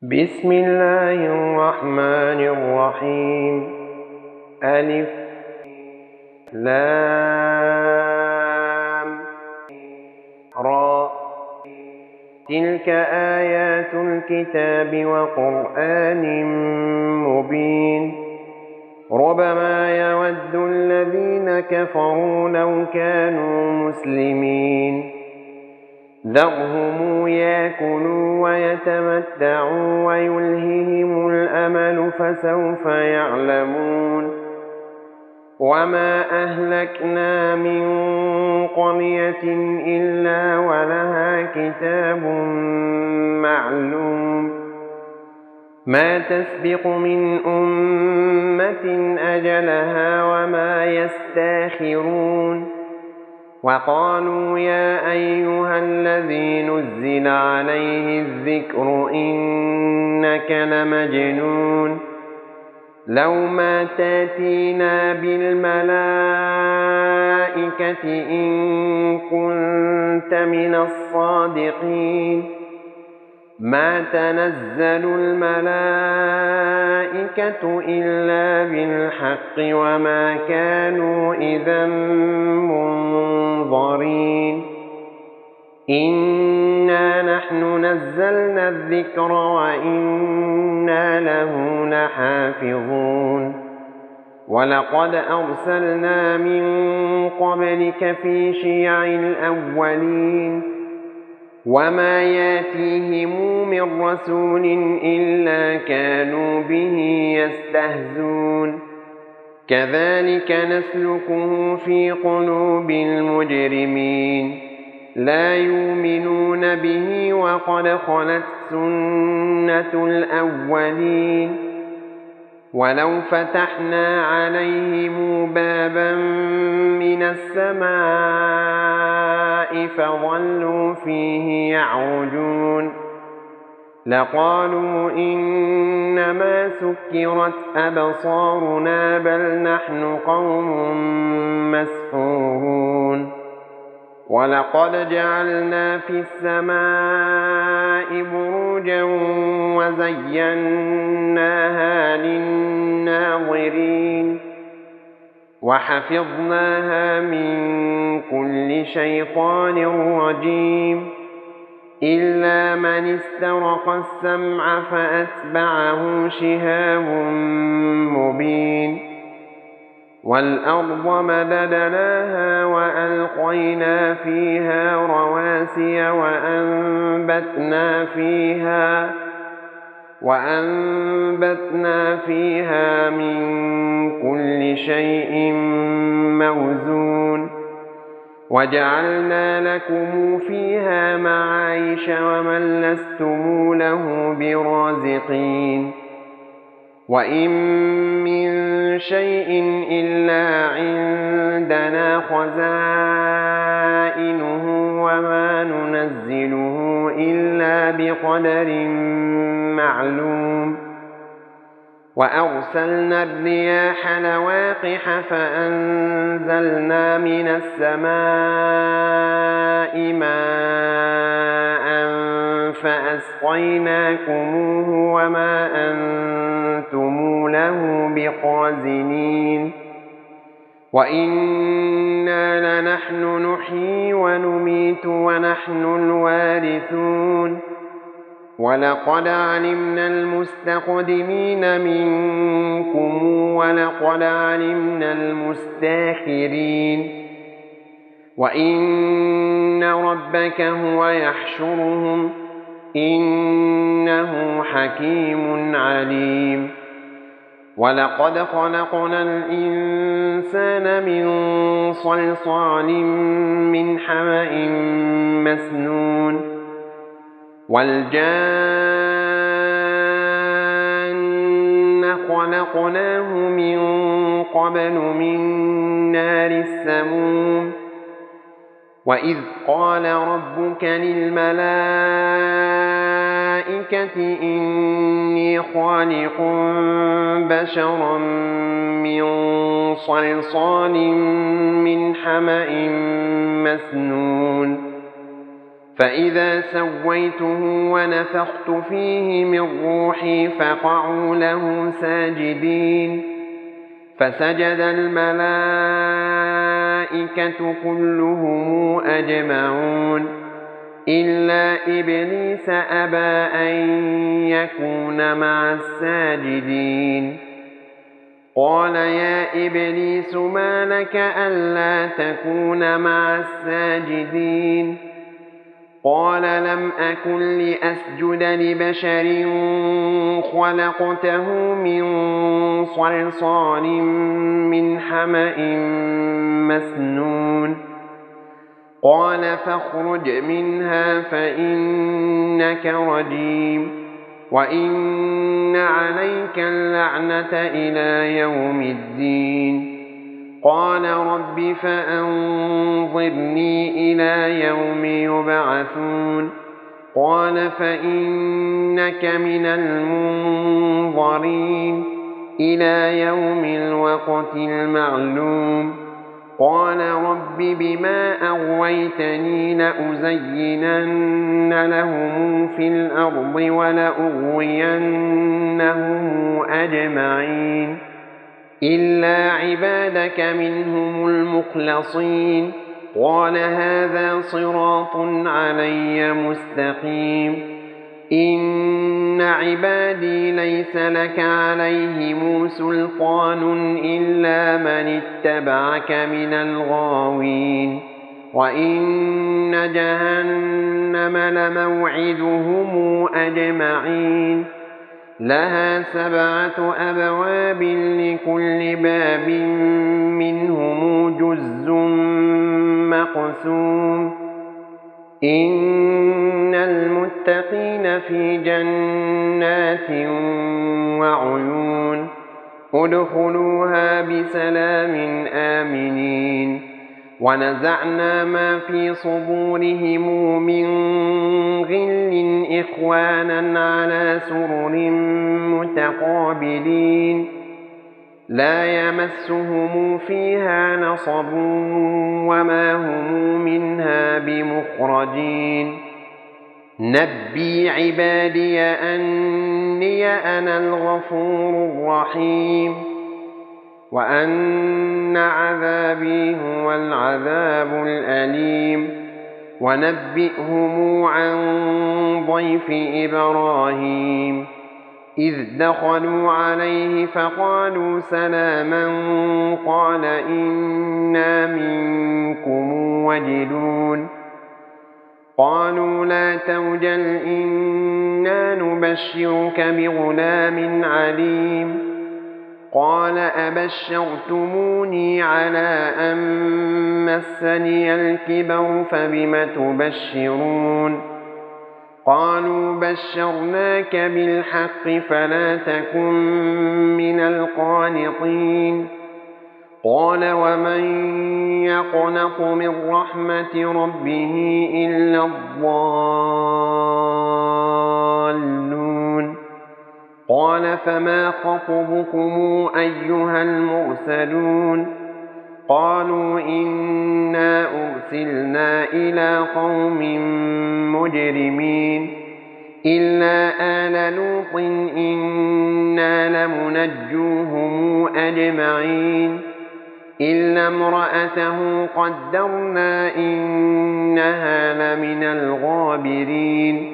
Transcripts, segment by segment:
بسم الله الرحمن الرحيم. ألف لام را. تلك آيات الكتاب وقرآن مبين. ربما يود الذين كفروا لو كانوا مسلمين. ذرهم ياكلوا ويتمتعوا ويلههم الأمل فسوف يعلمون. وما أهلكنا من قرية إلا ولها كتاب معلوم. ما تسبق من أمة أجلها وما يستاخرون. وقالوا يا أيها الذي نزل عليه الذكر إنك لمجنون. لو ما تاتينا بالملائكة إن كنت من الصادقين. ما تنزل الملائكة إلا بالحق وما كانوا إذا منظرين. إنا نحن نزلنا الذكر وإنا له لحافظون. ولقد أرسلنا من قبلك في شيع الأولين. وما ياتيهم من رسول إلا كانوا به يستهزون. كذلك نسلكه في قلوب المجرمين. لا يؤمنون به وقد خلت سنة الأولين. ولو فتحنا عليهم بابا من السماء فظلوا فيه يعرجون لقالوا إنما سكرت أبصارنا بل نحن قوم مسحورون. ولقد جعلنا في السماء بروجا وزيناها للناظرين. وحفظناها من كل شيطان رجيم إلا من استرق السمع فأتبعه شهاب مبين. والأرض مددناها وألقينا فيها رواسي وأنبتنا فيها من كل شيء موزون. وجعلنا لكم فيها معايش ومن لستم له برازقين. وإن من شيء إلا عندنا خزائنه وما ننزله إلا بقدر معلوم. وأرسلنا الرياح لواقح فأنزلنا من السماء ماء فأسقيناكموه وما أنتم له بخازنين. وإنا لنحن نحيي ونميت ونحن الوارثون. ولقد علمنا المستقدمين منكم ولقد علمنا المستاخرين. وإن ربك هو يحشرهم إنه حكيم عليم. ولقد خلقنا الإنسان من صلصال من حمأ مسنون. والجان خلقناه من قبل من نار السموم. وإذ قال ربك للملائكة إني خالق بشرا من صلصال من حمأ مسنون. فإذا سويته ونفخت فيه من روحي فقعوا له ساجدين فسجد الملائكة كلهم أجمعون إلا إبليس أبى أن يكون مع الساجدين قال يا إبليس ما لك ألا تكون مع الساجدين قال لم أكن لأسجد لبشر خلقته من صلصال من حمأ مسنون قال فاخرج منها فإنك رجيم وإن عليك اللعنة إلى يوم الدين قال رب فأنظرني إلى يوم يبعثون قال فإنك من المنظرين إلى يوم الوقت المعلوم قال رب بما أغويتني لأزينن لهم في الأرض ولأغوينهم أجمعين إلا عبادك منهم المخلصين قال هذا صراط علي مستقيم إن عبادي ليس لك عليهم سلطان إلا من اتبعك من الغاوين وإن جهنم لموعدهم أجمعين لها 7 أبواب لكل باب منهم جزء مقسوم إن المتقين في جنات وعيون ادخلوها بسلام آمنين ونزعنا ما في صدورهم من غل إخوانا على سرر متقابلين لا يمسهم فيها نصب وما هم منها بمخرجين نبي عبادي أني أنا الغفور الرحيم وأن عذابي هو العذاب الأليم ونبئهم عن ضيف إبراهيم إذ دخلوا عليه فقالوا سلاما قال إنا منكم وجلون قالوا لا توجل إنا نبشرك بغلام عليم قال أبشرتموني على أن مسني الكبر فبم تبشرون قالوا بشرناك بالحق فلا تكن من القانطين قال ومن يقنط من رحمة ربه إلا الضالون قال فما خطبكم أيها المرسلون قالوا إنا أرسلنا إلى قوم مجرمين إلا آل لوط إنا لمنجوهم أجمعين إلا امرأته قدرنا إنها لمن الغابرين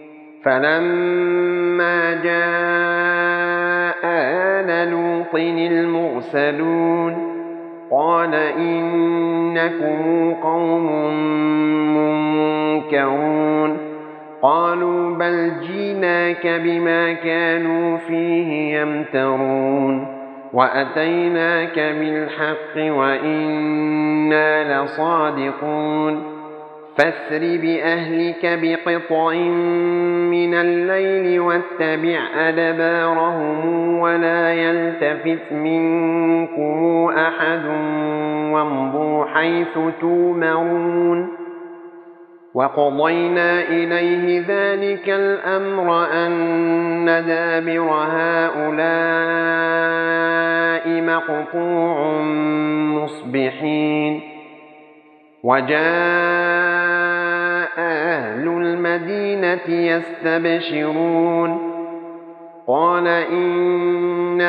فلما جاء آل لوط المرسلون قال إنكم قوم منكرون قالوا بل جئناك بما كانوا فيه يمترون وأتيناك بالحق وإنا لصادقون فاسر بأهلك بقطع من الليل واتبع أدبارهم ولا يلتفت منكم أحد وامضوا حيث تؤمرون وقضينا إليه ذلك الأمر أن دابر هؤلاء مقطوع مصبحين وجاء أهل المدينة يستبشرون قال إن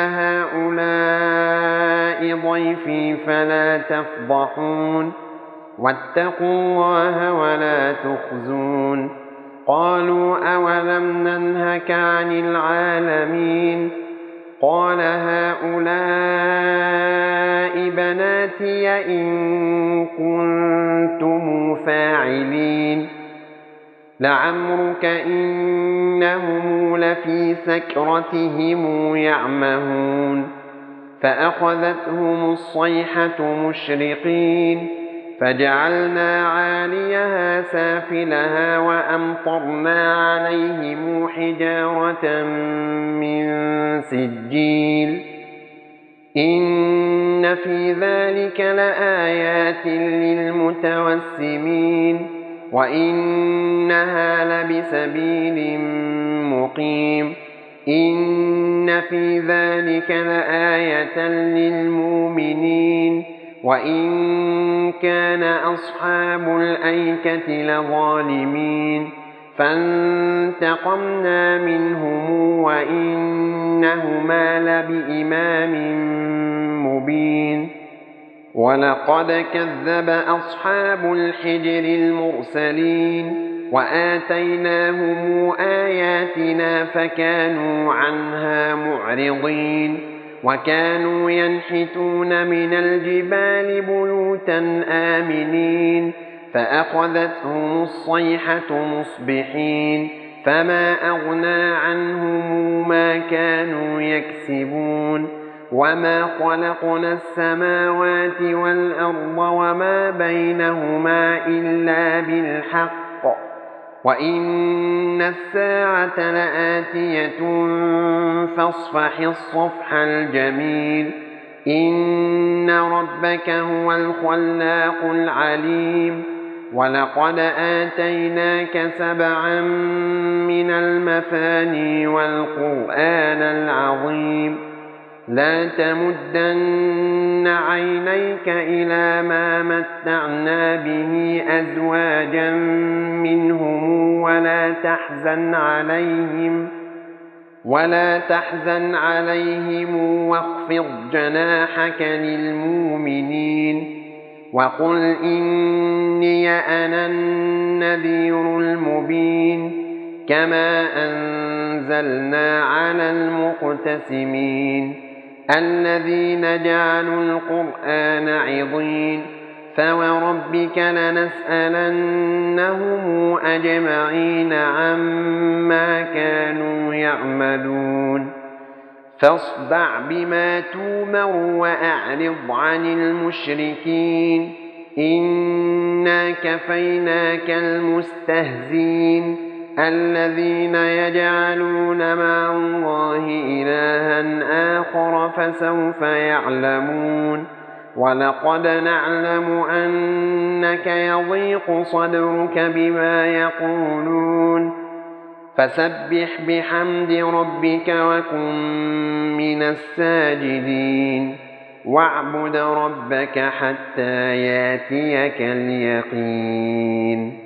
هؤلاء ضيفي فلا تفضحون واتقوا الله ولا تخزون قالوا أولم ننهك عن العالمين قال هؤلاء بناتي إن كنتم فاعلين لعمرك إنهم لفي سكرتهم يعمهون فأخذتهم الصيحة مشرقين فجعلنا عاليها سافلها وأمطرنا عليهم حجارة من سجيل إن في ذلك لآيات للمتوسمين وإنها لبسبيل مقيم إن في ذلك لآية للمؤمنين وإن كان أصحاب الأيكة لظالمين فانتقمنا منهم وإنهما لبإمام مبين ولقد كذب أصحاب الحجر المرسلين وآتيناهم آياتنا فكانوا عنها معرضين وكانوا ينحتون من الجبال بيوتا آمنين فأخذتهم الصيحة مصبحين فما أغنى عنهم ما كانوا يكسبون وما خلقنا السماوات والأرض وما بينهما إلا بالحق وإن الساعة لآتية فاصفح الصفح الجميل إن ربك هو الخلاق العليم ولقد آتيناك 7 من المثاني والقرآن العظيم لا تمدن عينيك إلى ما متعنا به أزواجا منهم ولا تحزن عليهم واخفض جناحك للمؤمنين وقل إني أنا النذير المبين كما أنزلنا على المقتسمين الذين جعلوا القرآن عضين فوربك لنسألنهم أجمعين عما كانوا يعملون فاصدع بما تؤمر وأعرض عن المشركين إنا كفيناك المستهزين الذين يجعلون مع الله إلها آخر فسوف يعلمون ولقد نعلم أنك يضيق صدرك بما يقولون فسبح بحمد ربك وكن من الساجدين واعبد ربك حتى ياتيك اليقين